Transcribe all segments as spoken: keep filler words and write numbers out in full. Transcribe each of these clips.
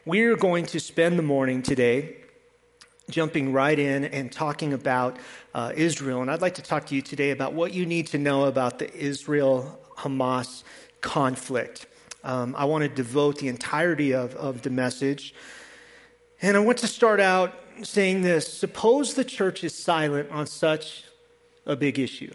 We're going to spend the morning today jumping right in and talking about uh, Israel. And I'd like to talk to you today about what you need to know about the Israel-Hamas conflict. Um, I want to devote the entirety of, of the message. And I want to start out saying this. Suppose the church is silent on such a big issue.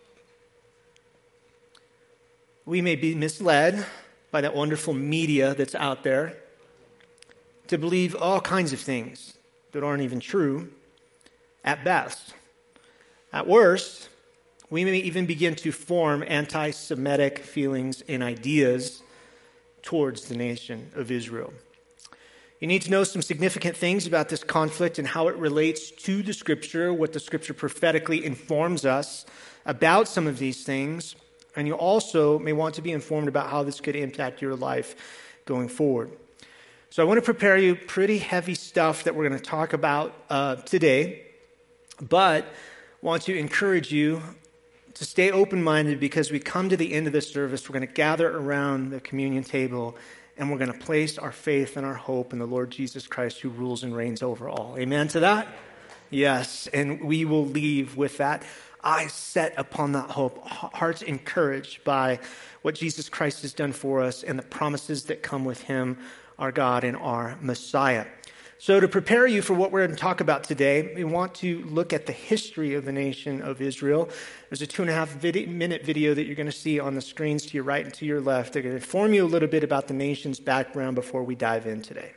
We may be misled by that wonderful media that's out there to believe all kinds of things that aren't even true at best. At worst, we may even begin to form anti-Semitic feelings and ideas towards the nation of Israel. You need to know some significant things about this conflict and how it relates to the Scripture, what the Scripture prophetically informs us about some of these things. And you also may want to be informed about how this could impact your life going forward. So I want to prepare you pretty heavy stuff that we're going to talk about uh, today, but want to encourage you to stay open-minded because we come to the end of this service. We're going to gather around the communion table and we're going to place our faith and our hope in the Lord Jesus Christ who rules and reigns over all. Amen to that? Yes, and we will leave with that eyes set upon that hope, hearts encouraged by what Jesus Christ has done for us and the promises that come with him, our God and our Messiah. So to prepare you for what we're going to talk about today, we want to look at the history of the nation of Israel. There's a two and a half vid- minute video that you're going to see on the screens to your right and to your left. They're going to inform you a little bit about the nation's background before we dive in today.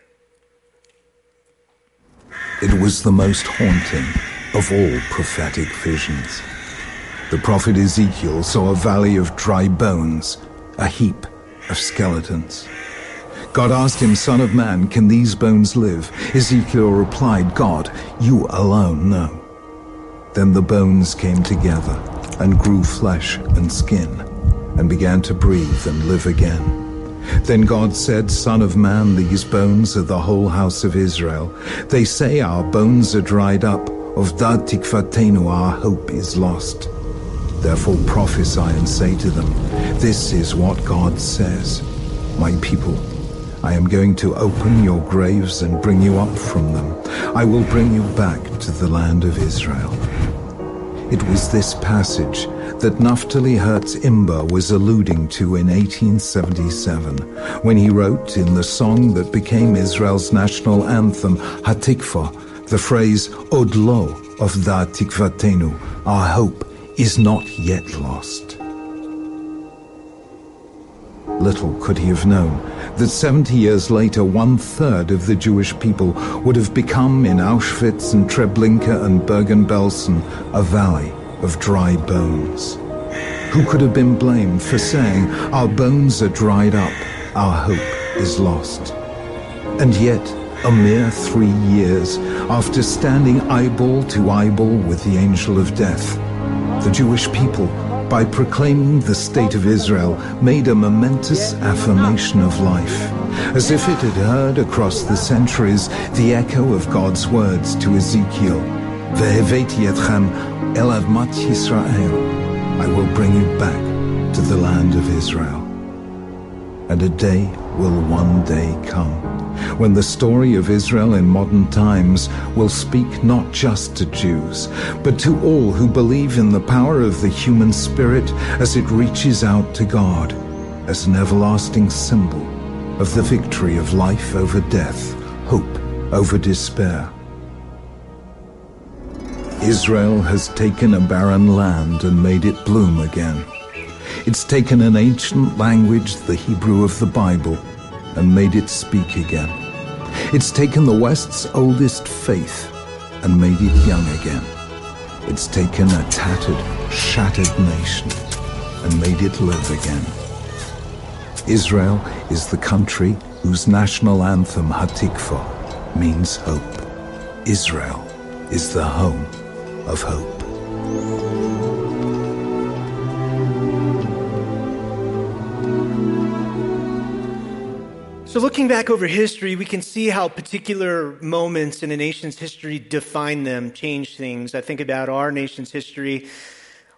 It was the most haunting of all prophetic visions. The prophet Ezekiel saw a valley of dry bones, a heap of skeletons. God asked him, "Son of man, can these bones live?" Ezekiel replied, "God, you alone know." Then the bones came together and grew flesh and skin and began to breathe and live again. Then God said, "Son of man, these bones are the whole house of Israel. They say our bones are dried up. Of Dad Tikvatenu, our hope is lost. Therefore prophesy and say to them, this is what God says. My people, I am going to open your graves and bring you up from them. I will bring you back to the land of Israel." It was this passage that Naftali Herz Imber was alluding to in eighteen seventy-seven, when he wrote in the song that became Israel's national anthem, Hatikva, the phrase, Od lo of Da Tikvatenu, our hope is not yet lost. Little could he have known that seventy years later, one-third of the Jewish people would have become, in Auschwitz and Treblinka and Bergen-Belsen, a valley of dry bones. Who could have been blamed for saying, our bones are dried up, our hope is lost? And yet, a mere three years after standing eyeball to eyeball with the angel of death, the Jewish people, by proclaiming the state of Israel, made a momentous affirmation of life, as if it had heard across the centuries the echo of God's words to Ezekiel, Veheveti etchem el admat Yisrael, I will bring you back to the land of Israel. And a day will one day come when the story of Israel in modern times will speak not just to Jews, but to all who believe in the power of the human spirit as it reaches out to God, as an everlasting symbol of the victory of life over death, hope over despair. Israel has taken a barren land and made it bloom again. It's taken an ancient language, the Hebrew of the Bible, and made it speak again. It's taken the West's oldest faith and made it young again. It's taken a tattered, shattered nation and made it live again. Israel is the country whose national anthem, Hatikva, means hope. Israel is the home of hope. So looking back over history, we can see how particular moments in a nation's history define them, change things. I think about our nation's history.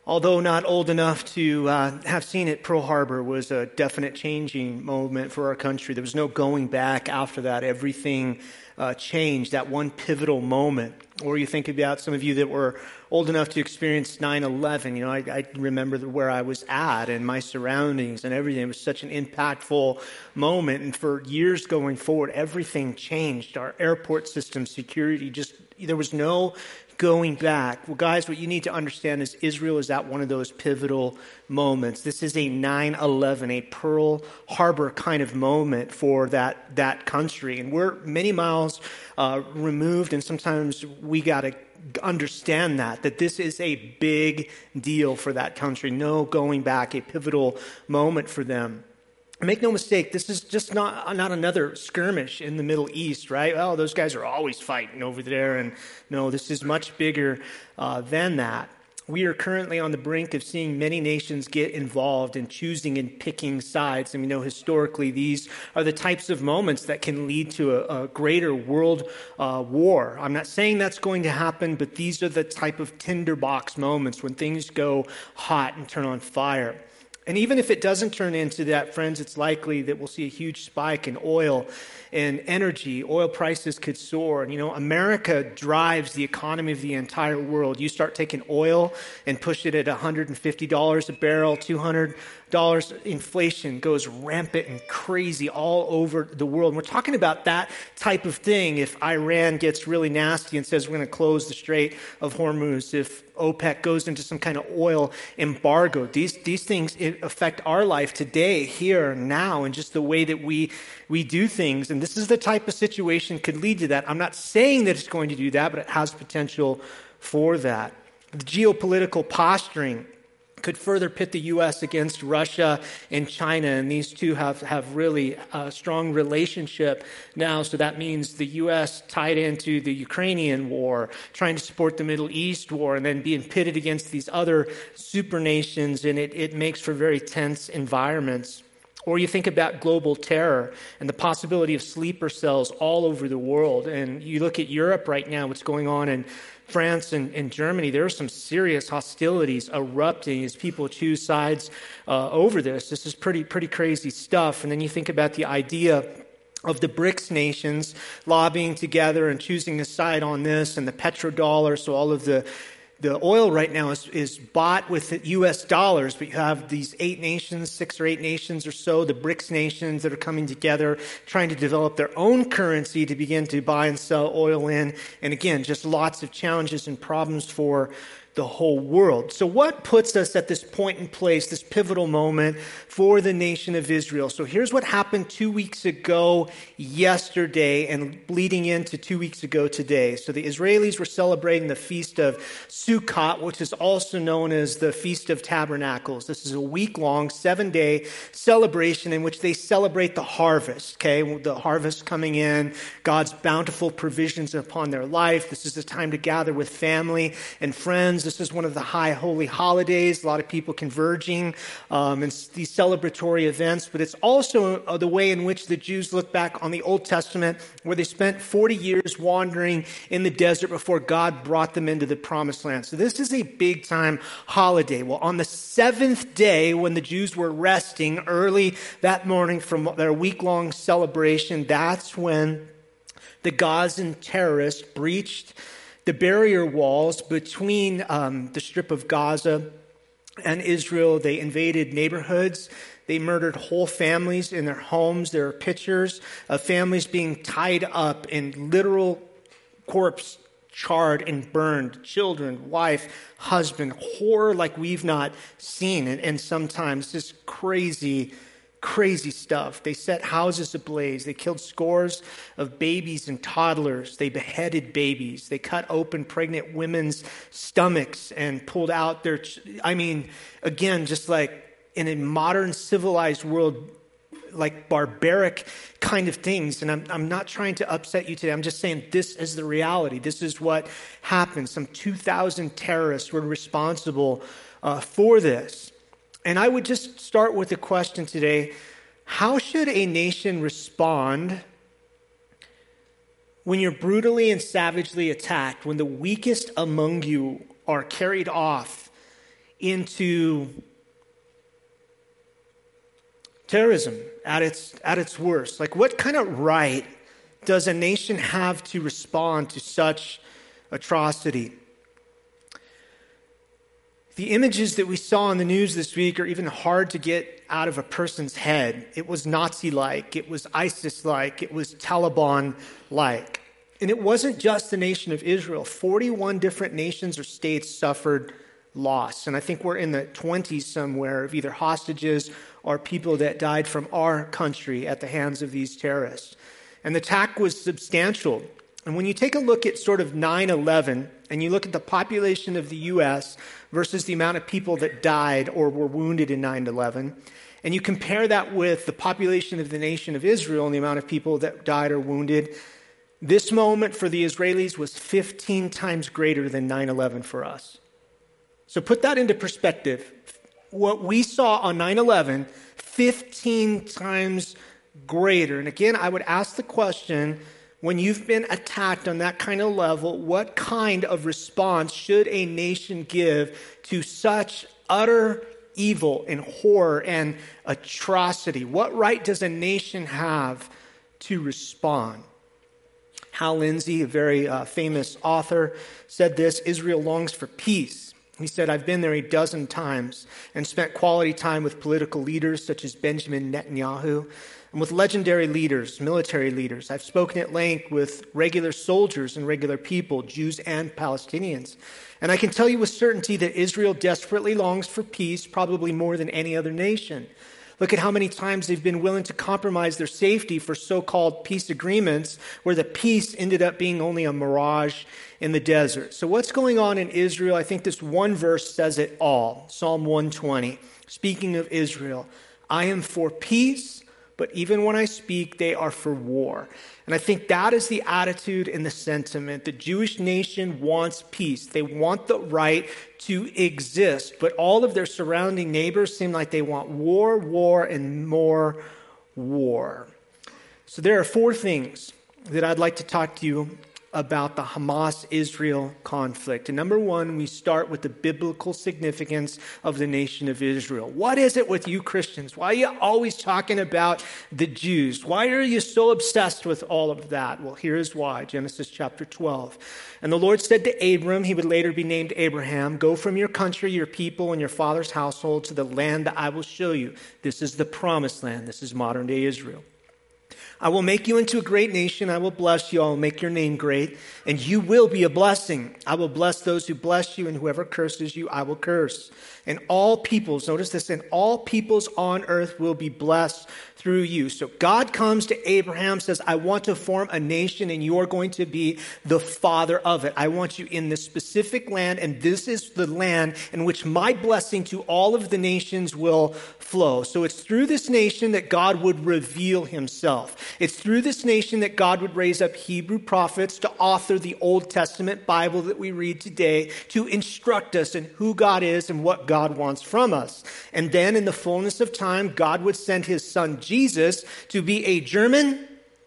Although not old enough to uh, have seen it, Pearl Harbor was a definite changing moment for our country. There was no going back after that. Everything uh, changed, that one pivotal moment. Or you think about some of you that were old enough to experience nine eleven. You know, I, I remember where I was at and my surroundings and everything. It was such an impactful moment. And for years going forward, everything changed. Our airport system, security, just there was no going back. Well, guys, what you need to understand is Israel is at one of those pivotal moments. This is a nine eleven, a Pearl Harbor kind of moment for that, that country. And we're many miles uh, removed, and sometimes we got to understand that, that this is a big deal for that country. No going back, a pivotal moment for them. Make no mistake, this is just not not another skirmish in the Middle East, right? Oh, those guys are always fighting over there. And no, this is much bigger uh, than that. We are currently on the brink of seeing many nations get involved in choosing and picking sides. And we know historically these are the types of moments that can lead to a, a greater world uh, war. I'm not saying that's going to happen, but these are the type of tinderbox moments when things go hot and turn on fire. And even if it doesn't turn into that, friends, it's likely that we'll see a huge spike in oil and energy. Oil prices could soar. And, you know, America drives the economy of the entire world. You start taking oil and push it at one hundred fifty dollars a barrel, two hundred dollars, inflation goes rampant and crazy all over the world. And we're talking about that type of thing if Iran gets really nasty and says we're going to close the Strait of Hormuz, if OPEC goes into some kind of oil embargo. These these things affect our life today, here, now, and just the way that we we do things. And this is the type of situation could lead to that. I'm not saying that it's going to do that, but it has potential for that. The geopolitical posturing could further pit the U S against Russia and China, and these two have, have really a strong relationship now, so that means the U S tied into the Ukrainian war, trying to support the Middle East war, and then being pitted against these other super nations, and it, it makes for very tense environments. Or you think about global terror and the possibility of sleeper cells all over the world, and you look at Europe right now, what's going on in France and, and Germany. There are some serious hostilities erupting as people choose sides uh, over this. This is pretty pretty crazy stuff. And then you think about the idea of the BRICS nations lobbying together and choosing a side on this, and the petrodollar, so all of the The oil right now is, is bought with U S dollars, but you have these eight nations, six or eight nations or so, the BRICS nations that are coming together, trying to develop their own currency to begin to buy and sell oil in. And again, just lots of challenges and problems for the whole world. So what puts us at this point in place, this pivotal moment for the nation of Israel? So here's what happened two weeks ago yesterday and leading into two weeks ago today. So the Israelis were celebrating the Feast of Sukkot, which is also known as the Feast of Tabernacles. This is a week-long, seven-day celebration in which they celebrate the harvest, okay? The harvest coming in, God's bountiful provisions upon their life. This is the time to gather with family and friends. This is one of the high holy holidays, a lot of people converging um, in these celebratory events, but it's also uh, the way in which the Jews look back on the Old Testament, where they spent forty years wandering in the desert before God brought them into the promised land. So this is a big time holiday. Well, on the seventh day, when the Jews were resting early that morning from their week-long celebration, that's when the Gazan terrorists breached the barrier walls between um, the Strip of Gaza and Israel. They invaded neighborhoods. They murdered whole families in their homes. There are pictures of families being tied up in literal corpse, charred and burned, children, wife, husband, horror like we've not seen. And, and sometimes this crazy Crazy stuff. They set houses ablaze. They killed scores of babies and toddlers. They beheaded babies. They cut open pregnant women's stomachs and pulled out their... Ch- I mean, again, just like in a modern civilized world, like barbaric kind of things. And I'm, I'm not trying to upset you today. I'm just saying this is the reality. This is what happened. Some two thousand terrorists were responsible uh, for this. And I would just start with a question today. How should a nation respond when you're brutally and savagely attacked, when the weakest among you are carried off into terrorism at its at its worst. Like, what kind of right does a nation have to respond to such atrocity? The images that we saw in the news this week are even hard to get out of a person's head. It was Nazi-like, it was ISIS-like, it was Taliban-like. And it wasn't just the nation of Israel. forty-one different nations or states suffered loss. And I think we're in the twenties somewhere of either hostages or people that died from our country at the hands of these terrorists. And the attack was substantial. And when you take a look at sort of nine eleven, and you look at the population of the U S versus the amount of people that died or were wounded in nine eleven, and you compare that with the population of the nation of Israel and the amount of people that died or wounded, this moment for the Israelis was fifteen times greater than nine eleven for us. So put that into perspective. What we saw on nine eleven, fifteen times greater. And again, I would ask the question, when you've been attacked on that kind of level, what kind of response should a nation give to such utter evil and horror and atrocity? What right does a nation have to respond? Hal Lindsey, a very uh, famous author, said this: Israel longs for peace. He said, I've been there a dozen times and spent quality time with political leaders such as Benjamin Netanyahu and with legendary leaders, military leaders. I've spoken at length with regular soldiers and regular people, Jews and Palestinians. And I can tell you with certainty that Israel desperately longs for peace, probably more than any other nation. Look at how many times they've been willing to compromise their safety for so-called peace agreements, where the peace ended up being only a mirage in the desert. So what's going on in Israel? I think this one verse says it all. Psalm one twenty, speaking of Israel, I am for peace, but even when I speak, they are for war. And I think that is the attitude and the sentiment. The Jewish nation wants peace. They want the right to exist, but all of their surrounding neighbors seem like they want war, war, and more war. So there are four things that I'd like to talk to you about the Hamas-Israel conflict. And number one, we start with the biblical significance of the nation of Israel. What is it with you Christians? Why are you always talking about the Jews? Why are you so obsessed with all of that? Well, here's why. Genesis chapter twelve. And the Lord said to Abram, he would later be named Abraham, go from your country, your people, and your father's household to the land that I will show you. This is the promised land. This is modern day Israel. I will make you into a great nation. I will bless you. I will make your name great, and you will be a blessing. I will bless those who bless you, and whoever curses you, I will curse. And all peoples, notice this, and all peoples on earth will be blessed through you. So God comes to Abraham, says, I want to form a nation, and you're going to be the father of it. I want you in this specific land, and this is the land in which my blessing to all of the nations will flow. So it's through this nation that God would reveal himself. It's through this nation that God would raise up Hebrew prophets to author the Old Testament Bible that we read today, to instruct us in who God is and what God wants from us. And then in the fullness of time, God would send his son Jesus to be a German,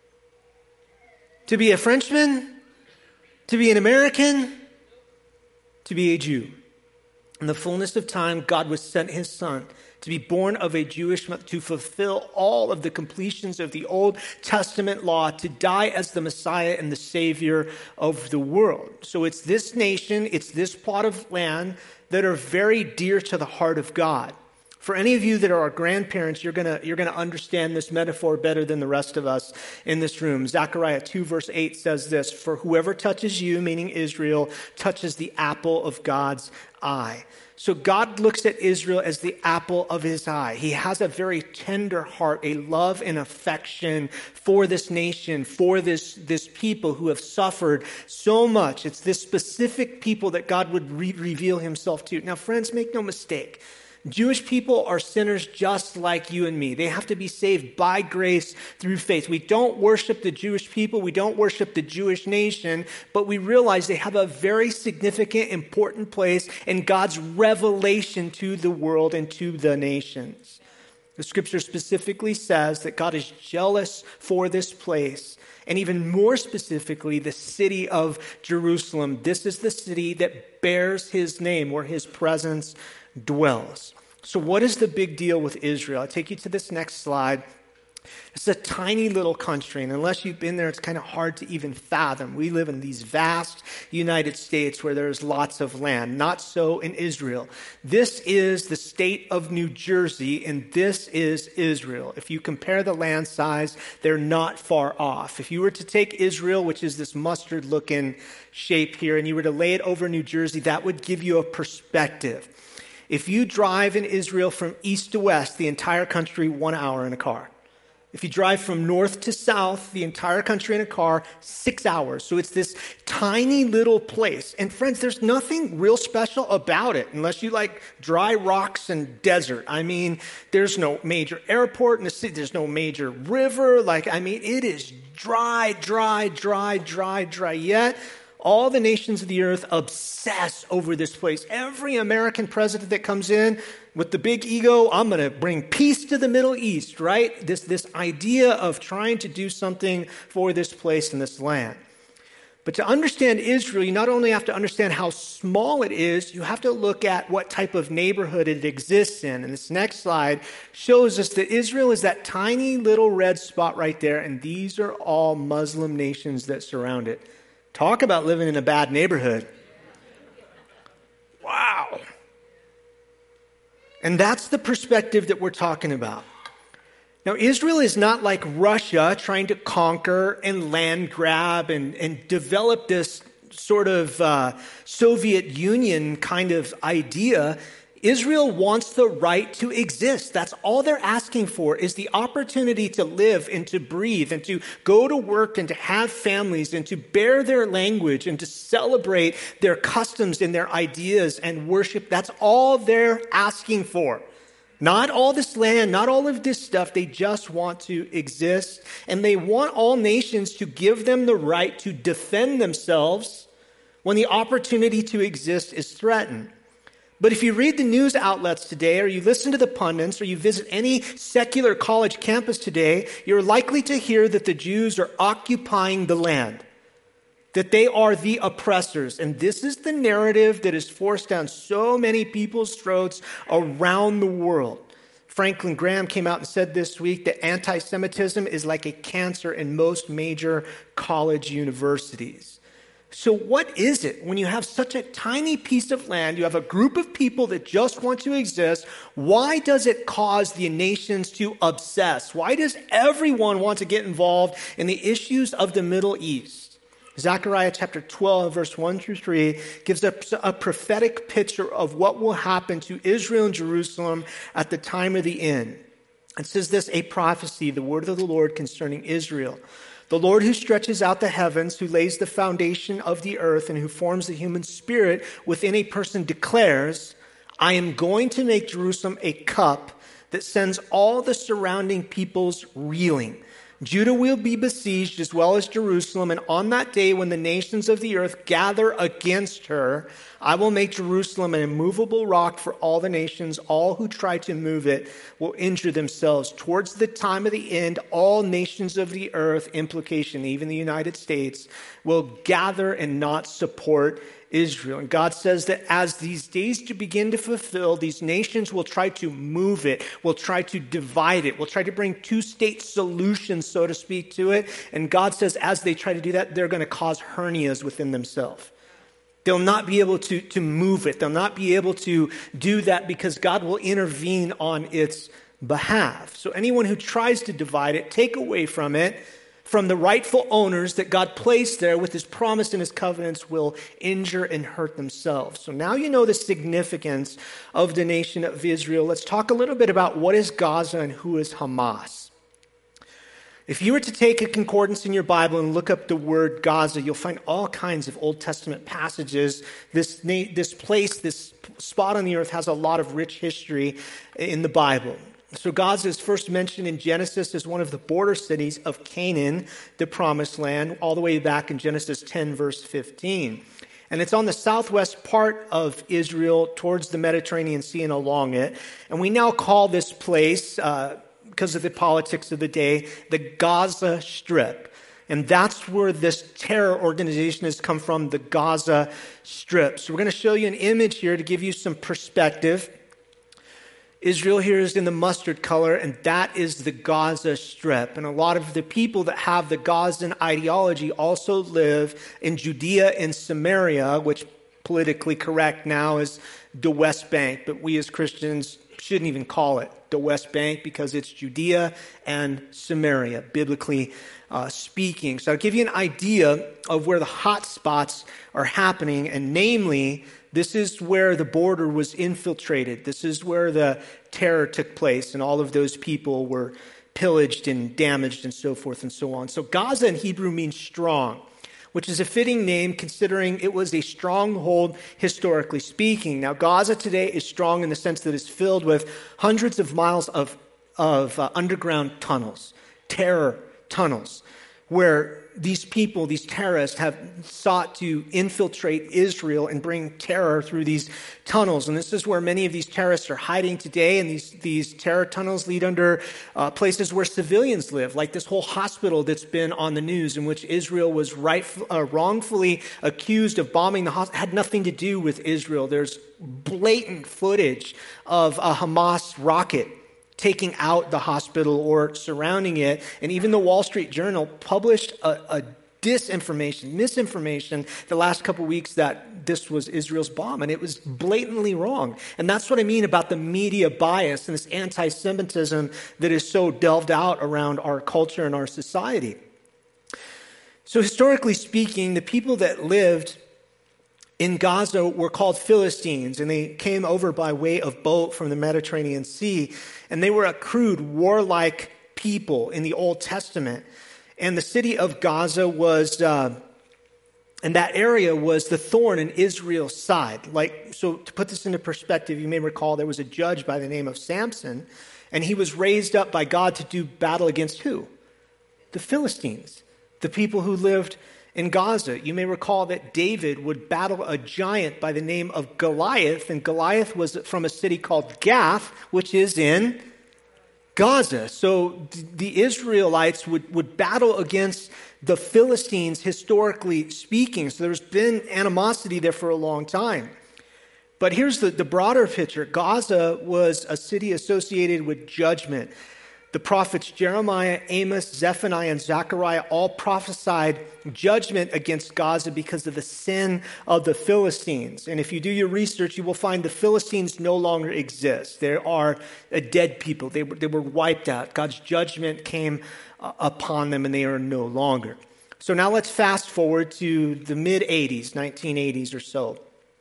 to be a Frenchman, to be an American, to be a Jew. In the fullness of time, God would send his son to be born of a Jewish mother, to fulfill all of the completions of the Old Testament law, to die as the Messiah and the Savior of the world. So it's this nation, it's this plot of land that are very dear to the heart of God. For any of you that are our grandparents, you're gonna you're gonna understand this metaphor better than the rest of us in this room. Zechariah two verse eight says this: for whoever touches you, meaning Israel, touches the apple of God's eye. So God looks at Israel as the apple of his eye. He has a very tender heart, a love and affection for this nation, for this, this people who have suffered so much. It's this specific people that God would re- reveal himself to. Now, friends, make no mistake. Jewish people are sinners just like you and me. They have to be saved by grace through faith. We don't worship the Jewish people. We don't worship the Jewish nation, but we realize they have a very significant, important place in God's revelation to the world and to the nations. The scripture specifically says that God is jealous for this place, And even more specifically, the city of Jerusalem. This is the city that bears his name, where his presence dwells. So what is the big deal with Israel? I'll take you to this next slide. It's a tiny little country, and unless you've been there, it's kind of hard to even fathom. We live in these vast United States where there's lots of land. Not so in Israel. This is the state of New Jersey, and this is Israel. If you compare the land size, they're not far off. If you were to take Israel, which is this mustard-looking shape here, and you were to lay it over New Jersey, that would give you a perspective. If you drive in Israel from east to west, the entire country, one hour in a car. If you drive from north to south, the entire country in a car, six hours. So it's this tiny little place. And friends, there's nothing real special about it unless you like dry rocks and desert. I mean, there's no major airport in the city. There's no major river. Like, I mean, it is dry, dry, dry, dry, dry. Yet, all the nations of the earth obsess over this place. Every American president that comes in with the big ego, I'm going to bring peace to the Middle East, right? This, this idea of trying to do something for this place and this land. But to understand Israel, you not only have to understand how small it is, you have to look at what type of neighborhood it exists in. And this next slide shows us that Israel is that tiny little red spot right there, and these are all Muslim nations that surround it. Talk about living in a bad neighborhood. Wow. And that's the perspective that we're talking about. Now, Israel is not like Russia trying to conquer and land grab and, and develop this sort of uh, Soviet Union kind of idea. Israel wants the right to exist. That's all they're asking for, is the opportunity to live and to breathe and to go to work and to have families and to bear their language and to celebrate their customs and their ideas and worship. That's all they're asking for. Not all this land, not all of this stuff. They just want to exist. And they want all nations to give them the right to defend themselves when the opportunity to exist is threatened. But if you read the news outlets today, or you listen to the pundits, or you visit any secular college campus today, you're likely to hear that the Jews are occupying the land, that they are the oppressors. And this is the narrative that is forced down so many people's throats around the world. Franklin Graham came out and said this week that anti-Semitism is like a cancer in most major college universities. So what is it when you have such a tiny piece of land, you have a group of people that just want to exist? Why does it cause the nations to obsess? Why does everyone want to get involved in the issues of the Middle East? Zechariah chapter twelve, verse one through three gives us a prophetic picture of what will happen to Israel and Jerusalem at the time of the end. It says this, a prophecy, the word of the Lord concerning Israel. The Lord who stretches out the heavens, who lays the foundation of the earth, and who forms the human spirit within a person declares, I am going to make Jerusalem a cup that sends all the surrounding peoples reeling. Judah will be besieged as well as Jerusalem, and on that day when the nations of the earth gather against her, I will make Jerusalem an immovable rock for all the nations. All who try to move it will injure themselves. Towards the time of the end, all nations of the earth, implication, even the United States, will gather and not support Israel. And God says that as these days to begin to fulfill, these nations will try to move it, will try to divide it, will try to bring two-state solutions, so to speak, to it. And God says as they try to do that, they're going to cause hernias within themselves. They'll not be able to, to move it. They'll not be able to do that because God will intervene on its behalf. So anyone who tries to divide it, take away from it, from the rightful owners that God placed there with his promise and his covenants, will injure and hurt themselves. So now you know the significance of the nation of Israel. Let's talk a little bit about what is Gaza and who is Hamas. If you were to take a concordance in your Bible and look up the word Gaza, you'll find all kinds of Old Testament passages. This, this place, this spot on the earth has a lot of rich history in the Bible. So Gaza is first mentioned in Genesis as one of the border cities of Canaan, the promised land, all the way back in Genesis ten, verse fifteen. And it's on the southwest part of Israel towards the Mediterranean Sea and along it. And we now call this place, uh, because of the politics of the day, the Gaza Strip. And that's where this terror organization has come from, the Gaza Strip. So we're going to show you an image here to give you some perspective. Israel here is in the mustard color, and that is the Gaza Strip. And a lot of the people that have the Gazan ideology also live in Judea and Samaria, which politically correct now is the West Bank. But we as Christians shouldn't even call it the West Bank because it's Judea and Samaria, biblically uh, speaking. So I'll give you an idea of where the hot spots are happening, and namely, this is where the border was infiltrated. This is where the terror took place, and all of those people were pillaged and damaged and so forth and so on. So Gaza in Hebrew means strong, which is a fitting name considering it was a stronghold historically speaking. Now, Gaza today is strong in the sense that it's filled with hundreds of miles of, of uh, underground tunnels, terror tunnels, where these people, these terrorists, have sought to infiltrate Israel and bring terror through these tunnels. And this is where many of these terrorists are hiding today. And these, these terror tunnels lead under uh, places where civilians live, like this whole hospital that's been on the news in which Israel was right, uh, wrongfully accused of bombing the hospital. It had nothing to do with Israel. There's blatant footage of a Hamas rocket taking out the hospital or surrounding it. And even the Wall Street Journal published a, a disinformation, misinformation the last couple of weeks that this was Israel's bomb. And it was blatantly wrong. And that's what I mean about the media bias and this anti-Semitism that is so delved out around our culture and our society. So historically speaking, the people that lived in Gaza were called Philistines, and they came over by way of boat from the Mediterranean Sea, and they were a crude, warlike people in the Old Testament. And the city of Gaza was, uh, and that area was the thorn in Israel's side. Like, so to put this into perspective, you may recall there was a judge by the name of Samson, and he was raised up by God to do battle against who? The Philistines, the people who lived in Gaza. You may recall that David would battle a giant by the name of Goliath, and Goliath was from a city called Gath, which is in Gaza. So the Israelites would, would battle against the Philistines, historically speaking. So there's been animosity there for a long time. But here's the, the broader picture. Gaza was a city associated with judgment. The prophets Jeremiah, Amos, Zephaniah, and Zechariah all prophesied judgment against Gaza because of the sin of the Philistines. And if you do your research, you will find the Philistines no longer exist. They are a dead people. They were, they were wiped out. God's judgment came uh, upon them, and they are no longer. So now let's fast forward to the mid-eighties, nineteen eighties or so.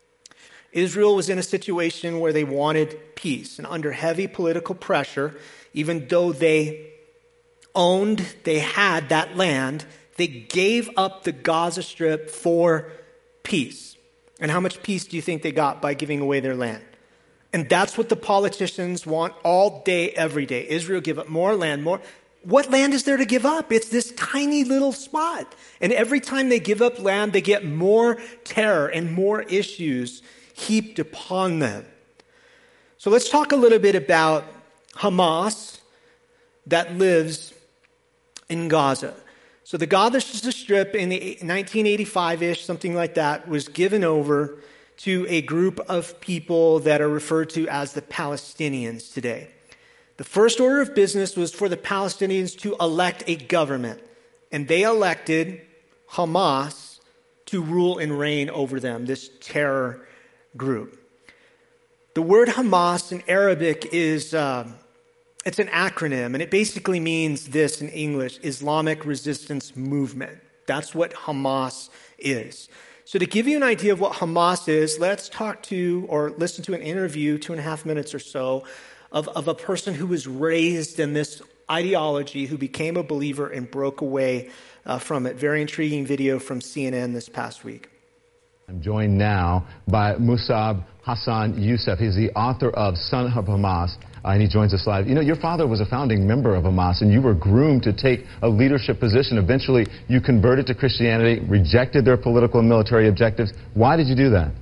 Israel was in a situation where they wanted peace, and under heavy political pressure, even though they owned, they had that land, they gave up the Gaza Strip for peace. And how much peace do you think they got by giving away their land? And that's what the politicians want all day, every day. Israel give up more land, more. What land is there to give up? It's this tiny little spot. And every time they give up land, they get more terror and more issues heaped upon them. So let's talk a little bit about Hamas that lives in Gaza. So the Gaza Strip in the nineteen eighty-five-ish, something like that, was given over to a group of people that are referred to as the Palestinians today. The first order of business was for the Palestinians to elect a government, and they elected Hamas to rule and reign over them, this terror group. The word Hamas in Arabic is, uh, it's an acronym, and it basically means this in English: Islamic Resistance Movement. That's what Hamas is. So to give you an idea of what Hamas is, let's talk to or listen to an interview, two and a half minutes or so, of, of a person who was raised in this ideology, who became a believer and broke away uh, from it. Very intriguing video from C N N this past week. I'm joined now by Musab Hassan Youssef. He's the author of Son of Hamas, uh, and he joins us live. You know, your father was a founding member of Hamas, and you were groomed to take a leadership position. Eventually, you converted to Christianity, rejected their political and military objectives. Why did you do that?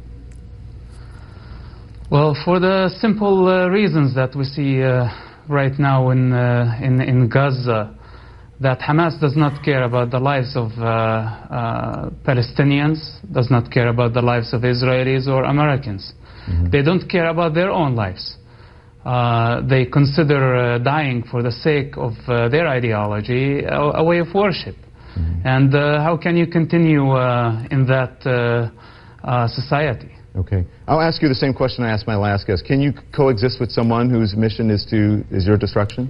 Well, for the simple uh, reasons that we see uh, right now in, uh, in, in Gaza. that Hamas does not care about the lives of uh, uh, Palestinians, does not care about the lives of Israelis or Americans. Mm-hmm. They don't care about their own lives. Uh, they consider uh, dying for the sake of uh, their ideology a, a way of worship. Mm-hmm. And uh, how can you continue uh, in that uh, uh, society? Okay. I'll ask you the same question I asked my last guest. Can you coexist with someone whose mission is to is your destruction?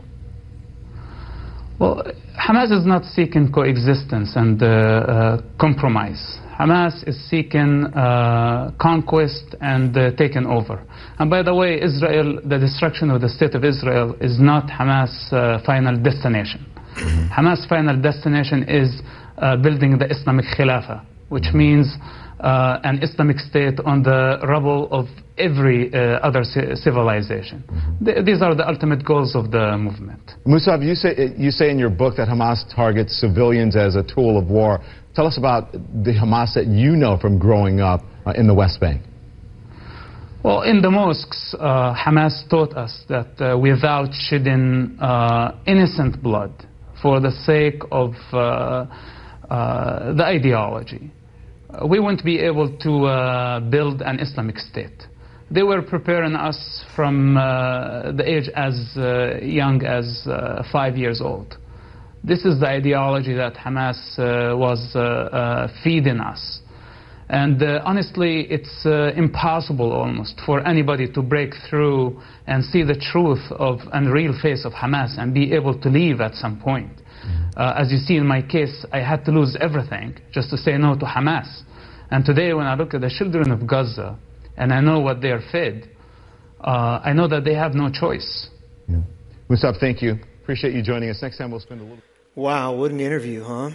Well, Hamas is not seeking coexistence and uh, uh, compromise. Hamas is seeking uh, conquest and uh, taking over. And by the way, Israel, the destruction of the state of Israel is not Hamas' uh, final destination. Mm-hmm. Hamas' final destination is uh, building the Islamic Khilafah, which mm-hmm. means uh, an Islamic state on the rubble of every uh, other civilization. Mm-hmm. Th these are the ultimate goals of the movement. Musab, you say, you say in your book that Hamas targets civilians as a tool of war. Tell us about the Hamas that you know from growing up uh, in the West Bank. Well, in the mosques, uh, Hamas taught us that uh, without shedding uh, innocent blood for the sake of uh, uh, the ideology, we wouldn't be able to uh, build an Islamic state. They were preparing us from uh, the age as uh, young as uh, five years old. This is the ideology that Hamas uh, was uh, uh, feeding us. And uh, honestly, it's uh, impossible almost for anybody to break through and see the truth of and real face of Hamas and be able to leave at some point. Uh, as you see in my case, I had to lose everything just to say no to Hamas. And today when I look at the children of Gaza and I know what they are fed, uh, I know that they have no choice. Yeah. Musab, thank you. Appreciate you joining us. Next time we'll spend a little... Wow, what an interview, huh?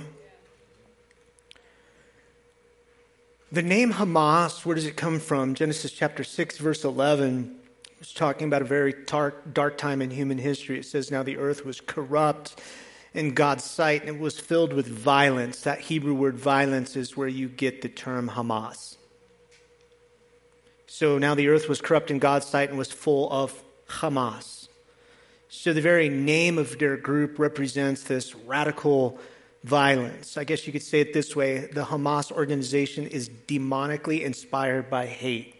The name Hamas, where does it come from? Genesis chapter six, verse eleven, it's talking about a very dark, dark time in human history. It says, now the earth was corrupt in God's sight, and it was filled with violence. That Hebrew word violence is where you get the term Hamas. So now the earth was corrupt in God's sight and was full of Hamas. So the very name of their group represents this radical violence. I guess you could say it this way. The Hamas organization is demonically inspired by hate.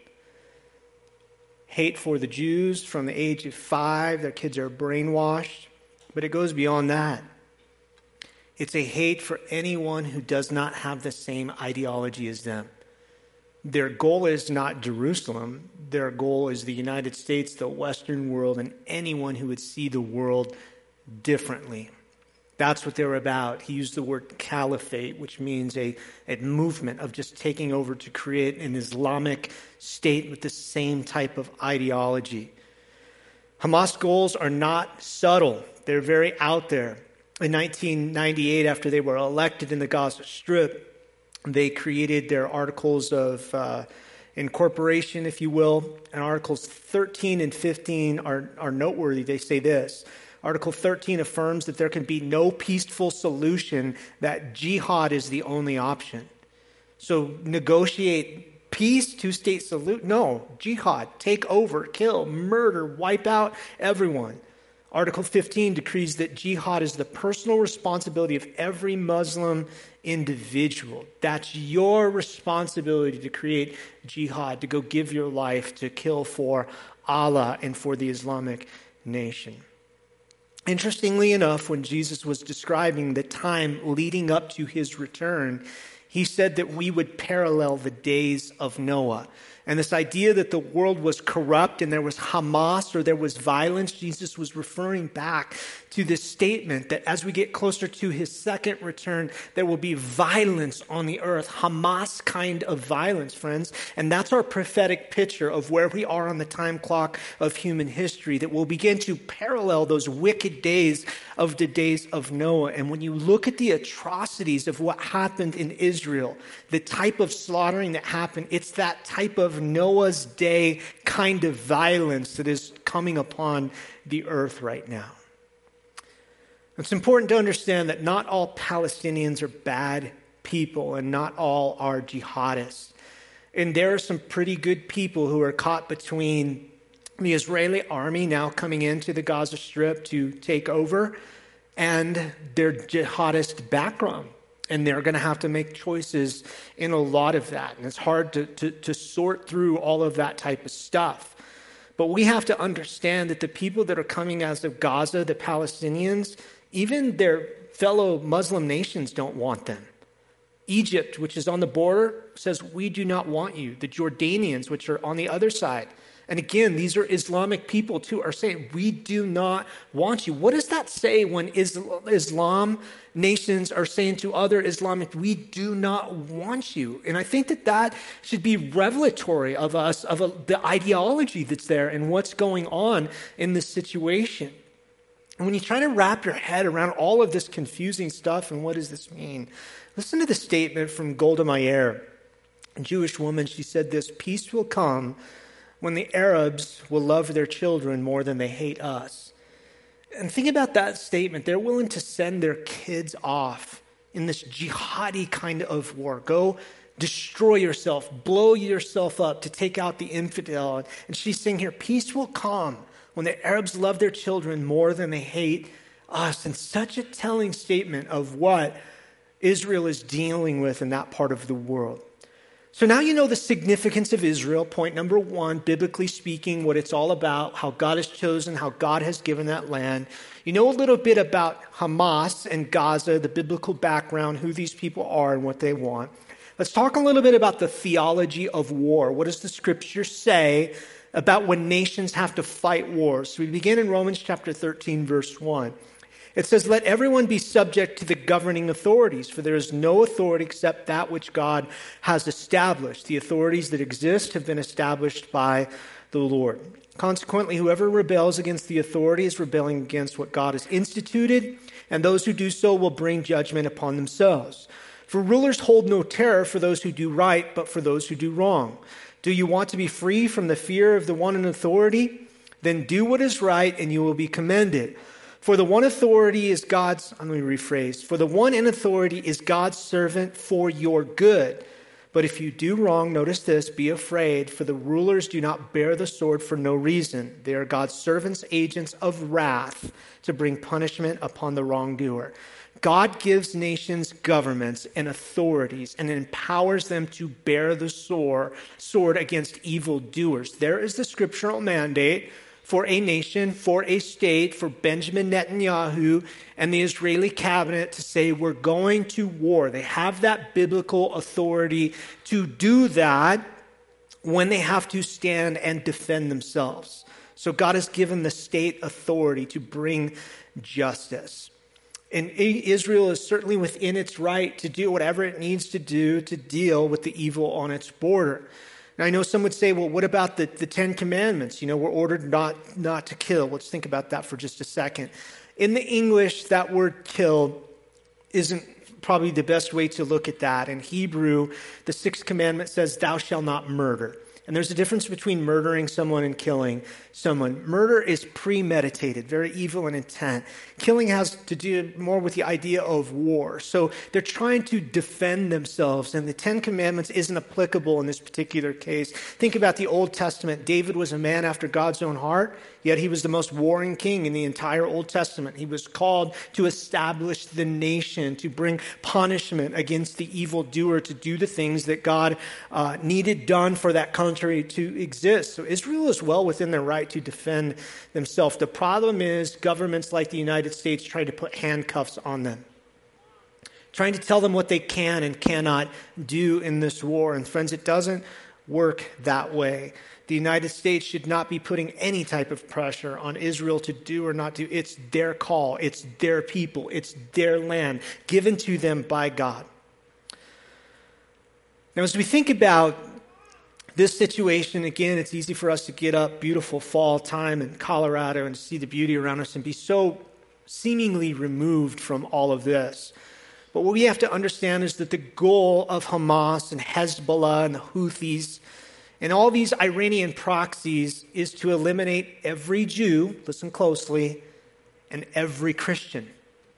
Hate for the Jews from the age of five. Their kids are brainwashed. But it goes beyond that. It's a hate for anyone who does not have the same ideology as them. Their goal is not Jerusalem. Their goal is the United States, the Western world, and anyone who would see the world differently. That's what they're about. He used the word caliphate, which means a, a movement of just taking over to create an Islamic state with the same type of ideology. Hamas goals are not subtle. They're very out there. In nineteen ninety-eight, after they were elected in the Gaza Strip, they created their articles of uh, incorporation, if you will. And Articles thirteen and fifteen are, are noteworthy. They say this. Article thirteen affirms that there can be no peaceful solution, that jihad is the only option. So negotiate peace, two-state solution. No, jihad, take over, kill, murder, wipe out everyone. Article fifteen decrees that jihad is the personal responsibility of every Muslim individual. That's your responsibility to create jihad, to go give your life, to kill for Allah and for the Islamic nation. Interestingly enough, when Jesus was describing the time leading up to his return, he said that we would parallel the days of Noah. And this idea that the world was corrupt and there was Hamas or there was violence, Jesus was referring back to this statement that as we get closer to his second return, there will be violence on the earth, Hamas kind of violence, friends. And that's our prophetic picture of where we are on the time clock of human history, that will begin to parallel those wicked days of the days of Noah. And when you look at the atrocities of what happened in Israel, the type of slaughtering that happened, it's that type of Noah's day kind of violence that is coming upon the earth right now. It's important to understand that not all Palestinians are bad people and not all are jihadists. And there are some pretty good people who are caught between the Israeli army now coming into the Gaza Strip to take over and their jihadist background. And they're going to have to make choices in a lot of that. And it's hard to, to, to sort through all of that type of stuff. But we have to understand that the people that are coming out of Gaza, the Palestinians, even their fellow Muslim nations don't want them. Egypt, which is on the border, says, we do not want you. The Jordanians, which are on the other side. And again, these are Islamic people too, are saying, we do not want you. What does that say when Islam nations are saying to other Islamic, we do not want you? And I think that that should be revelatory of us, of a, the ideology that's there and what's going on in this situation. And when you try to wrap your head around all of this confusing stuff and what does this mean, listen to the statement from Golda Meir, a Jewish woman. She said this: peace will come when the Arabs will love their children more than they hate us. And think about that statement. They're willing to send their kids off in this jihadi kind of war. Go destroy yourself, blow yourself up to take out the infidel. And she's saying here, peace will come when the Arabs love their children more than they hate us. And such a telling statement of what Israel is dealing with in that part of the world. So now you know the significance of Israel. Point number one, biblically speaking, what it's all about, how God has chosen, how God has given that land. You know a little bit about Hamas and Gaza, the biblical background, who these people are and what they want. Let's talk a little bit about the theology of war. What does the scripture say about when nations have to fight wars? So we begin in Romans chapter thirteen, verse one. It says, let everyone be subject to the governing authorities, for there is no authority except that which God has established. The authorities that exist have been established by the Lord. Consequently, whoever rebels against the authority is rebelling against what God has instituted, and those who do so will bring judgment upon themselves. For rulers hold no terror for those who do right, but for those who do wrong. Do you want to be free from the fear of the one in authority? Then do what is right, and you will be commended. For the one authority is God's, let me rephrase, for the one in authority is God's servant for your good. But if you do wrong, notice this, be afraid, for the rulers do not bear the sword for no reason. They are God's servants, agents of wrath, to bring punishment upon the wrongdoer. God gives nations governments and authorities and empowers them to bear the sword, sword against evildoers. There is the scriptural mandate for a nation, for a state, for Benjamin Netanyahu and the Israeli cabinet to say, we're going to war. They have that biblical authority to do that when they have to stand and defend themselves. So God has given the state authority to bring justice. And Israel is certainly within its right to do whatever it needs to do to deal with the evil on its border. Now, I know some would say, well, what about the, the Ten Commandments? You know, we're ordered not, not to kill. Let's think about that for just a second. In the English, that word kill isn't probably the best way to look at that. In Hebrew, the sixth commandment says, thou shalt not murder. And there's a difference between murdering someone and killing someone. Murder is premeditated, very evil in intent. Killing has to do more with the idea of war. So they're trying to defend themselves, and the Ten Commandments isn't applicable in this particular case. Think about the Old Testament. David was a man after God's own heart, yet he was the most warring king in the entire Old Testament. He was called to establish the nation, to bring punishment against the evildoer, to do the things that God uh, needed done for that country to exist. So Israel is well within their right to defend themselves. The problem is governments like the United States try to put handcuffs on them, trying to tell them what they can and cannot do in this war. And friends, it doesn't work that way. The United States should not be putting any type of pressure on Israel to do or not do. It's their call. It's their people. It's their land given to them by God. Now, as we think about this situation, again, it's easy for us to get up beautiful fall time in Colorado and see the beauty around us and be so seemingly removed from all of this. But what we have to understand is that the goal of Hamas and Hezbollah and the Houthis and all these Iranian proxies is to eliminate every Jew, listen closely, and every Christian.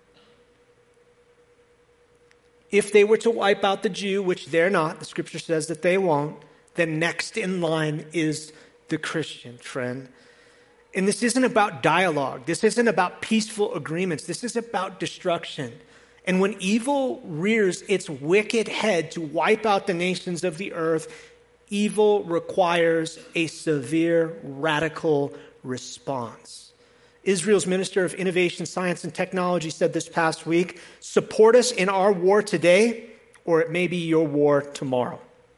If they were to wipe out the Jew, which they're not, the scripture says that they won't, then next in line is the Christian, friend. And this isn't about dialogue. This isn't about peaceful agreements. This is about destruction. And when evil rears its wicked head to wipe out the nations of the earth, evil requires a severe, radical response. Israel's Minister of Innovation, Science, and Technology said this past week, support us in our war today, or it may be your war tomorrow.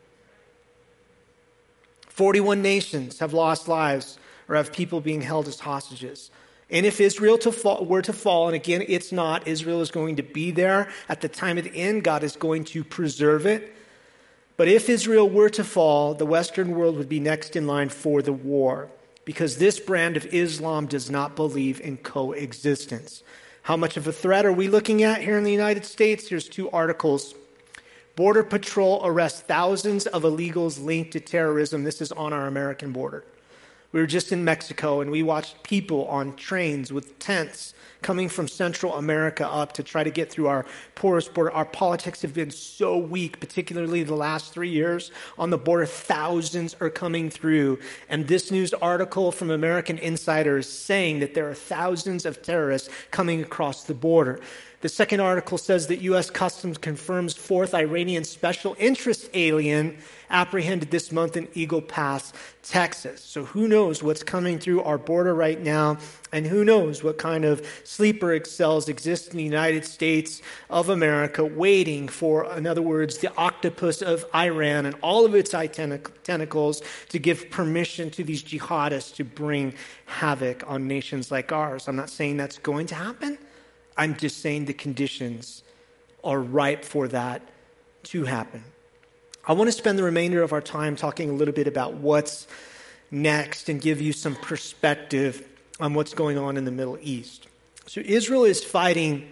forty-one nations have lost lives or have people being held as hostages. And if Israel to fall, were to fall, and again, it's not, Israel is going to be there at the time of the end. God is going to preserve it. But if Israel were to fall, the Western world would be next in line for the war, because this brand of Islam does not believe in coexistence. How much of a threat are we looking at here in the United States? Here's two articles. Border Patrol arrests thousands of illegals linked to terrorism. This is on our American border. We were just in Mexico, and we watched people on trains with tents coming from Central America up to try to get through our porous border. Our politics have been so weak, particularly the last three years on the border. Thousands are coming through. And this news article from American Insider is saying that there are thousands of terrorists coming across the border. The second article says that U S Customs confirms fourth Iranian special interest alien apprehended this month in Eagle Pass, Texas. So who knows what's coming through our border right now, and who knows what kind of sleeper cells exist in the United States of America waiting for, in other words, the octopus of Iran and all of its tentacles to give permission to these jihadists to bring havoc on nations like ours. I'm not saying that's going to happen. I'm just saying the conditions are ripe for that to happen. I want to spend the remainder of our time talking a little bit about what's next and give you some perspective on what's going on in the Middle East. So Israel is fighting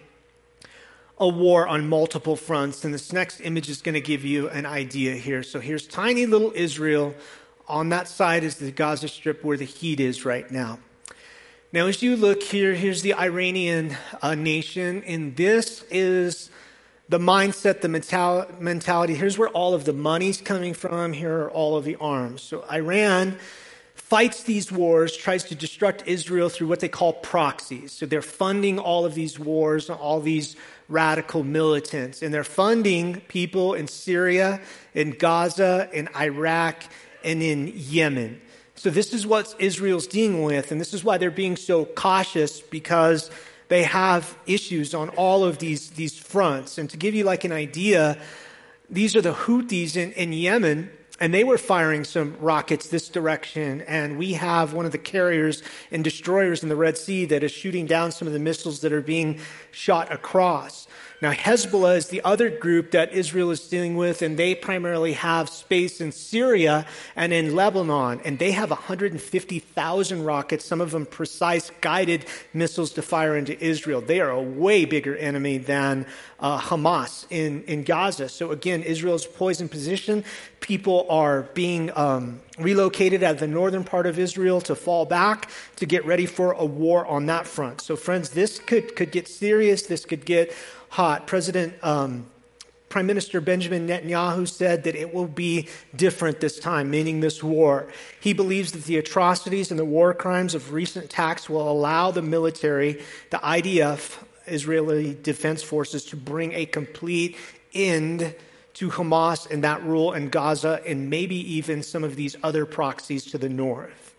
a war on multiple fronts, and this next image is going to give you an idea here. So here's tiny little Israel. On that side is the Gaza Strip where the heat is right now. Now, as you look here, here's the Iranian uh, nation, and this is the mindset, the mental- mentality. Here's where all of the money's coming from. Here are all of the arms. So Iran fights these wars, tries to destruct Israel through what they call proxies. So they're funding all of these wars, all these radical militants, and they're funding people in Syria, in Gaza, in Iraq, and in Yemen. So this is what Israel's dealing with, and this is why they're being so cautious, because they have issues on all of these, these fronts. And to give you like an idea, these are the Houthis in, in Yemen, and they were firing some rockets this direction, and we have one of the carriers and destroyers in the Red Sea that is shooting down some of the missiles that are being shot across. Now, Hezbollah is the other group that Israel is dealing with, and they primarily have space in Syria and in Lebanon, and they have one hundred fifty thousand rockets, some of them precise guided missiles to fire into Israel. They are a way bigger enemy than uh, Hamas in, in Gaza. So again, Israel's poised in position. People are being um, relocated out of the northern part of Israel to fall back to get ready for a war on that front. So friends, this could, could get serious. This could get hot. President, um, Prime Minister Benjamin Netanyahu said that it will be different this time, meaning this war. He believes that the atrocities and the war crimes of recent attacks will allow the military, the I D F, Israeli Defense Forces, to bring a complete end to Hamas and that rule in Gaza, and maybe even some of these other proxies to the north.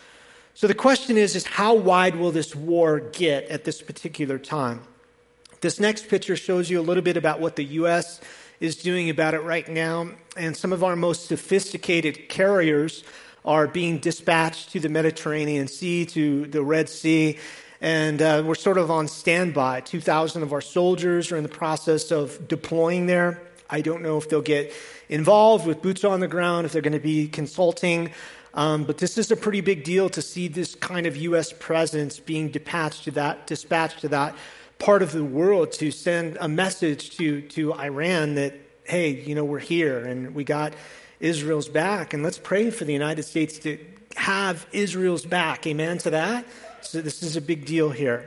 So the question is, is how wide will this war get at this particular time? This next picture shows you a little bit about what the U S is doing about it right now. And some of our most sophisticated carriers are being dispatched to the Mediterranean Sea, to the Red Sea. And uh, we're sort of on standby. two thousand of our soldiers are in the process of deploying there. I don't know if they'll get involved with boots on the ground, if they're going to be consulting. Um, but this is a pretty big deal to see this kind of U S presence being dispatched to that, dispatched to that part of the world, to send a message to, to Iran that, hey, you know, we're here and we got Israel's back. And let's pray for the United States to have Israel's back. Amen to that? So this is a big deal here.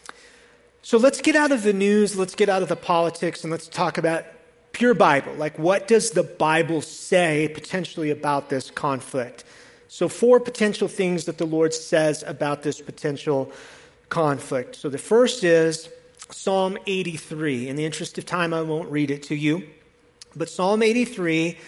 So let's get out of the news, let's get out of the politics, and let's talk about pure Bible. Like, what does the Bible say potentially about this conflict? So four potential things that the Lord says about this potential conflict. So the first is Psalm eighty-three. In the interest of time, I won't read it to you. But Psalm eighty-three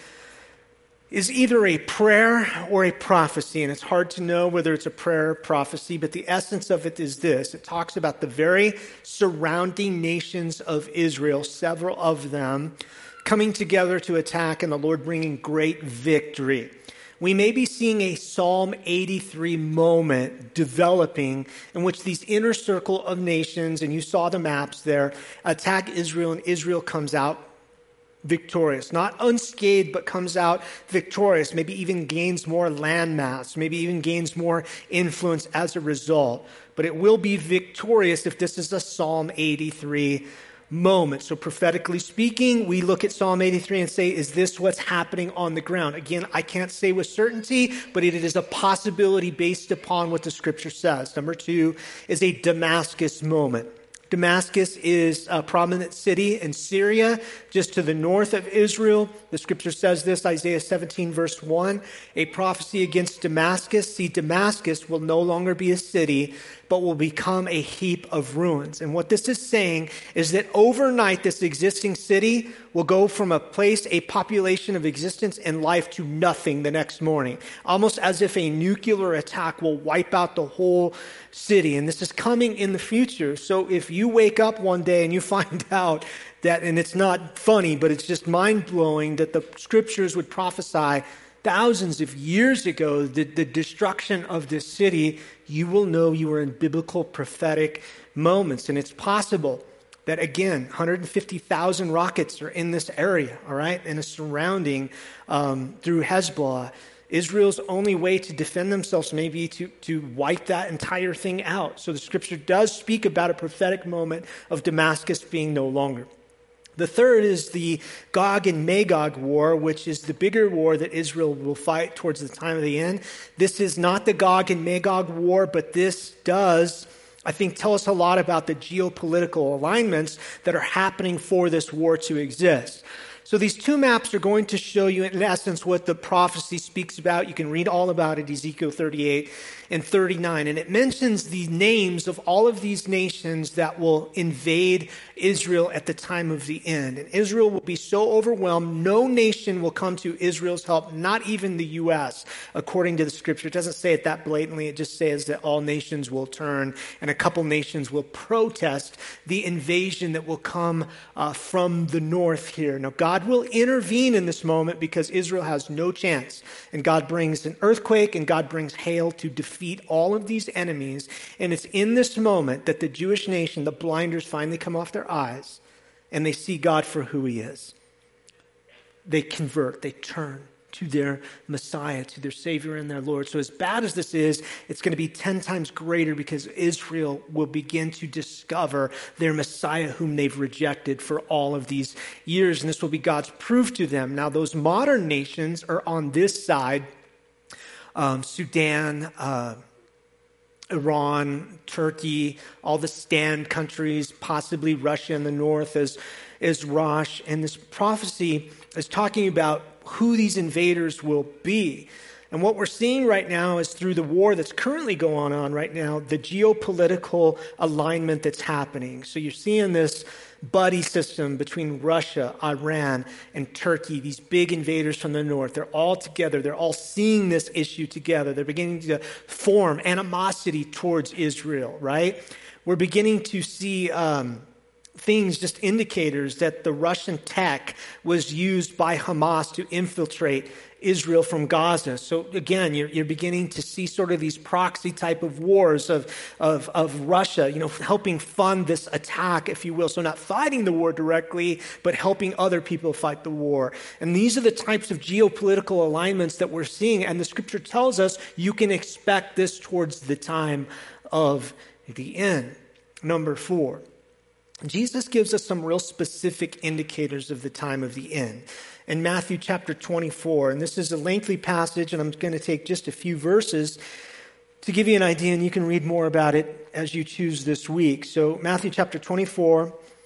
is either a prayer or a prophecy, and it's hard to know whether it's a prayer or prophecy, but the essence of it is this. It talks about the very surrounding nations of Israel, several of them, coming together to attack and the Lord bringing great victory. We may be seeing a Psalm eighty-three moment developing in which these inner circle of nations, and you saw the maps there, attack Israel, and Israel comes out victorious. Not unscathed, but comes out victorious. Maybe even gains more landmass. Maybe even gains more influence as a result. But it will be victorious if this is a Psalm eighty-three moment. So prophetically speaking, we look at Psalm eighty-three and say, is this what's happening on the ground? Again, I can't say with certainty, but it is a possibility based upon what the scripture says. Number two is a Damascus moment. Damascus is a prominent city in Syria, just to the north of Israel. The scripture says this, Isaiah seventeen, verse one, a prophecy against Damascus. See, Damascus will no longer be a city, but will become a heap of ruins. And what this is saying is that overnight, this existing city will go from a place, a population of existence and life to nothing the next morning. Almost as if a nuclear attack will wipe out the whole city. And this is coming in the future. So if you wake up one day and you find out that, and it's not funny, but it's just mind-blowing, that the scriptures would prophesy thousands of years ago, the, the destruction of this city, you will know you are in biblical prophetic moments. And it's possible that, again, one hundred fifty thousand rockets are in this area, all right, and a surrounding um, through Hezbollah. Israel's only way to defend themselves may be to, to wipe that entire thing out. So the scripture does speak about a prophetic moment of Damascus being no longer. The third is the Gog and Magog war, which is the bigger war that Israel will fight towards the time of the end. This is not the Gog and Magog war, but this does, I think, tell us a lot about the geopolitical alignments that are happening for this war to exist. So these two maps are going to show you, in essence, what the prophecy speaks about. You can read all about it, Ezekiel thirty-eight and thirty-nine. And it mentions the names of all of these nations that will invade Israel at the time of the end. And Israel will be so overwhelmed, no nation will come to Israel's help, not even the U S, according to the scripture. It doesn't say it that blatantly. It just says that all nations will turn and a couple nations will protest the invasion that will come uh, from the north here. Now, God will intervene in this moment because Israel has no chance. And God brings an earthquake and God brings hail to defeat all of these enemies. And it's in this moment that the Jewish nation, the blinders finally come off their eyes and they see God for who he is. They convert, they turn to their Messiah, to their Savior and their Lord. So as bad as this is, it's going to be ten times greater because Israel will begin to discover their Messiah whom they've rejected for all of these years. And this will be God's proof to them. Now, those modern nations are on this side. Um, Sudan, uh, Iran, Turkey, all the stand countries, possibly Russia in the north as, as Rosh. And this prophecy is talking about who these invaders will be. And what we're seeing right now is through the war that's currently going on right now, the geopolitical alignment that's happening. So you're seeing this buddy system between Russia, Iran, and Turkey, these big invaders from the north. They're all together. They're all seeing this issue together. They're beginning to form animosity towards Israel, right? We're beginning to see um, things, just indicators that the Russian tech was used by Hamas to infiltrate Israel from Gaza. So again, you're, you're beginning to see sort of these proxy type of wars of, of, of Russia, you know, helping fund this attack, if you will. So not fighting the war directly, but helping other people fight the war. And these are the types of geopolitical alignments that we're seeing. And the scripture tells us you can expect this towards the time of the end. Number four, Jesus gives us some real specific indicators of the time of the end. In Matthew chapter twenty-four, and this is a lengthy passage, and I'm going to take just a few verses to give you an idea, and you can read more about it as you choose this week. So Matthew chapter twenty-four,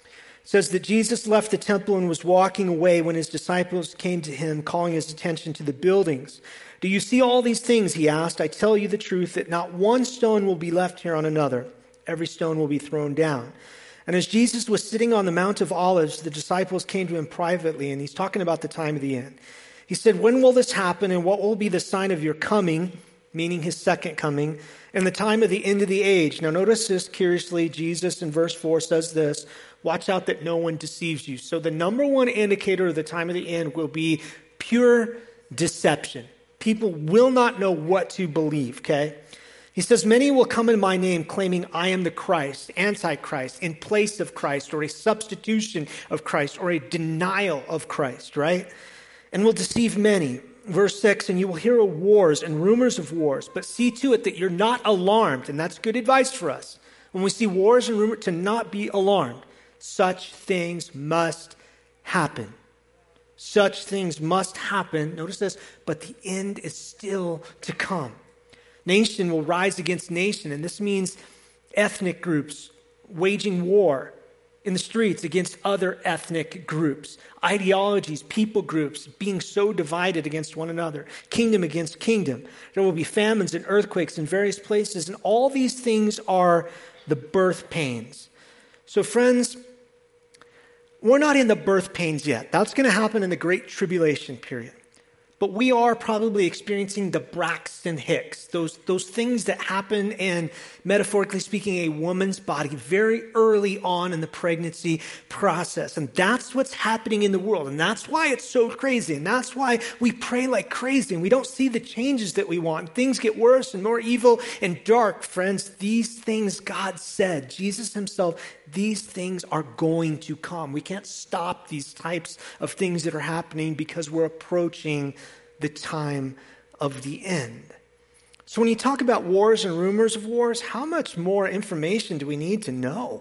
says that Jesus left the temple and was walking away when his disciples came to him, calling his attention to the buildings. Do you see all these things? He asked. I tell you the truth that not one stone will be left here on another. Every stone will be thrown down. And as Jesus was sitting on the Mount of Olives, the disciples came to him privately, and he's talking about the time of the end. He said, when will this happen, and what will be the sign of your coming, meaning his second coming, and the time of the end of the age? Now notice this curiously. Jesus in verse four says this, watch out that no one deceives you. So the number one indicator of the time of the end will be pure deception. People will not know what to believe, okay? He says, many will come in my name claiming I am the Christ, Antichrist, in place of Christ, or a substitution of Christ, or a denial of Christ, right? And will deceive many. Verse six, and you will hear of wars and rumors of wars, but see to it that you're not alarmed. And that's good advice for us. When we see wars and rumors, to not be alarmed. Such things must happen. Such things must happen. Notice this, but the end is still to come. Nation will rise against nation, and this means ethnic groups waging war in the streets against other ethnic groups, ideologies, people groups being so divided against one another, kingdom against kingdom. There will be famines and earthquakes in various places, and all these things are the birth pains. So friends, we're not in the birth pains yet. That's going to happen in the Great Tribulation period. But we are probably experiencing the Braxton Hicks, those, those things that happen in, metaphorically speaking, a woman's body very early on in the pregnancy process. And that's what's happening in the world. And that's why it's so crazy. And that's why we pray like crazy and we don't see the changes that we want. Things get worse and more evil and dark, friends. These things God said, Jesus himself, these things are going to come. We can't stop these types of things that are happening because we're approaching the time of the end. So when you talk about wars and rumors of wars, how much more information do we need to know?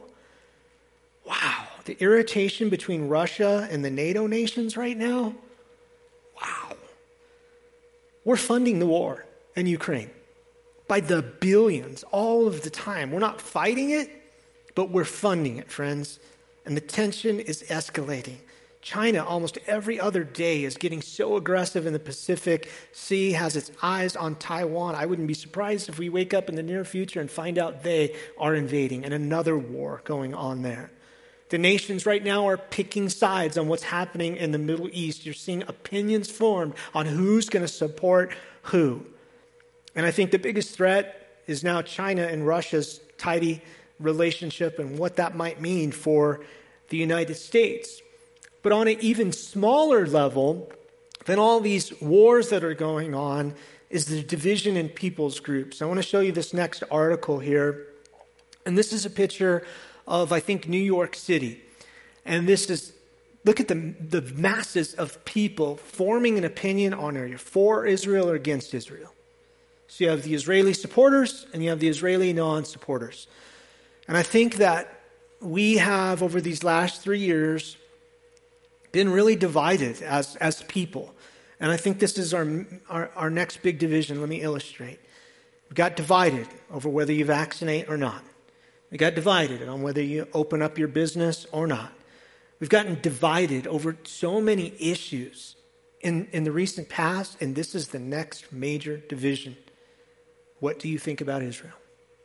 Wow, the irritation between Russia and the NATO nations right now? Wow. We're funding the war in Ukraine by the billions all of the time. We're not fighting it, but we're funding it, friends. And the tension is escalating. China, almost every other day, is getting so aggressive in the Pacific Sea, has its eyes on Taiwan. I wouldn't be surprised if we wake up in the near future and find out they are invading and another war going on there. The nations right now are picking sides on what's happening in the Middle East. You're seeing opinions formed on who's going to support who. And I think the biggest threat is now China and Russia's tidy relationship and what that might mean for the United States. But on an even smaller level than all these wars that are going on is the division in people's groups. I want to show you this next article here. And this is a picture of, I think, New York City. And this is, look at the, the masses of people forming an opinion on are you for Israel or against Israel. So you have the Israeli supporters and you have the Israeli non-supporters. And I think that we have, over these last three years, been really divided as, as people. And I think this is our, our, our next big division. Let me illustrate. We got divided over whether you vaccinate or not. We got divided on whether you open up your business or not. We've gotten divided over so many issues in, in the recent past, and this is the next major division. What do you think about Israel?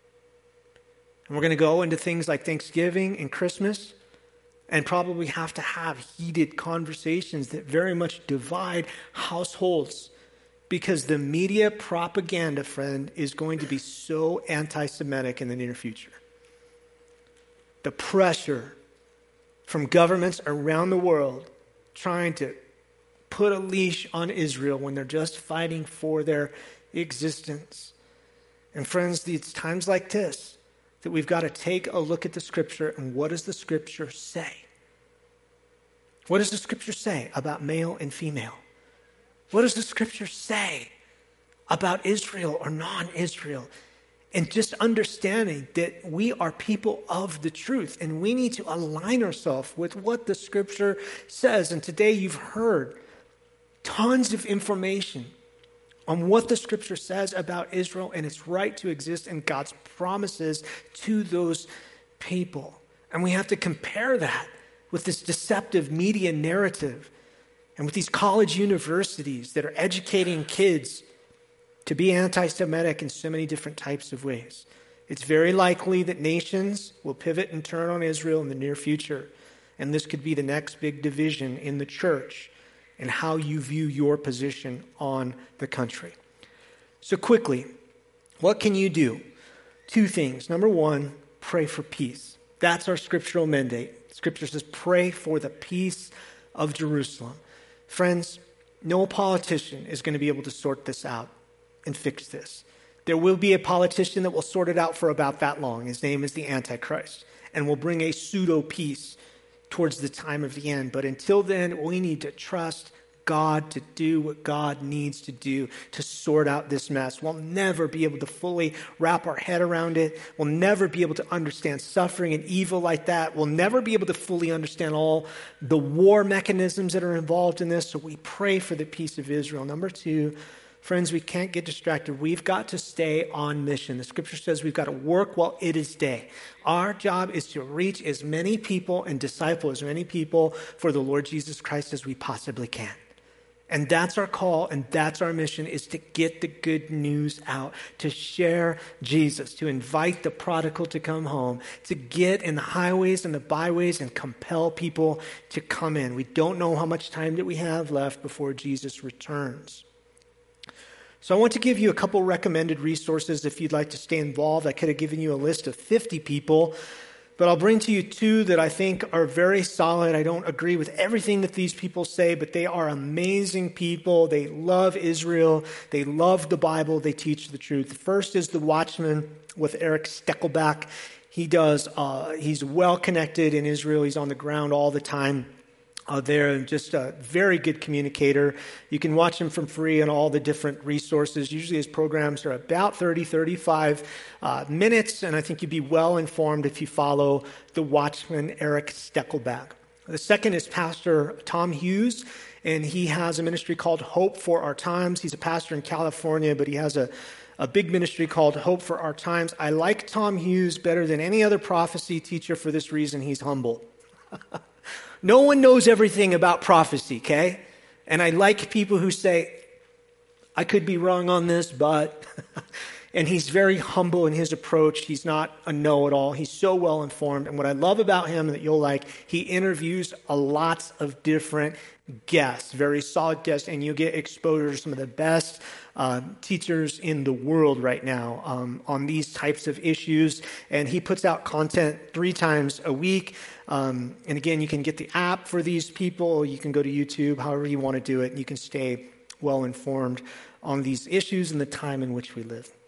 And we're going to go into things like Thanksgiving and Christmas and probably have to have heated conversations that very much divide households because the media propaganda, friend, is going to be so anti-Semitic in the near future. The pressure from governments around the world trying to put a leash on Israel when they're just fighting for their existence. And friends, it's times like this that we've got to take a look at the Scripture and what does the Scripture say? What does the Scripture say about male and female? What does the Scripture say about Israel or non-Israel? And just understanding that we are people of the truth and we need to align ourselves with what the Scripture says. And today you've heard tons of information on what the Scripture says about Israel and its right to exist and God's promises to those people. And we have to compare that with this deceptive media narrative and with these college universities that are educating kids to be anti-Semitic in so many different types of ways. It's very likely that nations will pivot and turn on Israel in the near future. And this could be the next big division in the church and how you view your position on the country. So quickly, what can you do? Two things. Number one, pray for peace. That's our scriptural mandate. Scripture says, pray for the peace of Jerusalem. Friends, no politician is going to be able to sort this out and fix this. There will be a politician that will sort it out for about that long. His name is the Antichrist, and will bring a pseudo-peace towards the time of the end. But until then, we need to trust God to do what God needs to do to sort out this mess. We'll never be able to fully wrap our head around it. We'll never be able to understand suffering and evil like that. We'll never be able to fully understand all the war mechanisms that are involved in this. So we pray for the peace of Israel. Number two, friends, we can't get distracted. We've got to stay on mission. The scripture says we've got to work while it is day. Our job is to reach as many people and disciple as many people for the Lord Jesus Christ as we possibly can. And that's our call, and that's our mission, is to get the good news out, to share Jesus, to invite the prodigal to come home, to get in the highways and the byways and compel people to come in. We don't know how much time that we have left before Jesus returns. So I want to give you a couple recommended resources if you'd like to stay involved. I could have given you a list of fifty people, but I'll bring to you two that I think are very solid. I don't agree with everything that these people say, but they are amazing people. They love Israel. They love the Bible. They teach the truth. The first is The Watchman with Eric Steckelbach. He does, uh, he's well connected in Israel. He's on the ground all the time. Uh, they're just a very good communicator. You can watch him from free on all the different resources. Usually his programs are about thirty, thirty-five uh, minutes, and I think you'd be well informed if you follow the Watchman, Eric Steckelbach. The second is Pastor Tom Hughes, and he has a ministry called Hope for Our Times. He's a pastor in California, but he has a a big ministry called Hope for Our Times. I like Tom Hughes better than any other prophecy teacher for this reason: he's humble. No one knows everything about prophecy, okay? And I like people who say, I could be wrong on this, but... And he's very humble in his approach. He's not a know-it-all. He's so well-informed. And what I love about him that you'll like, he interviews a lot of different guests, very solid guests, and you get exposure to some of the best uh, teachers in the world right now um, on these types of issues. And he puts out content three times a week. Um, and again, you can get the app for these people. You can go to YouTube, however you want to do it. And you can stay well-informed on these issues and the time in which we live.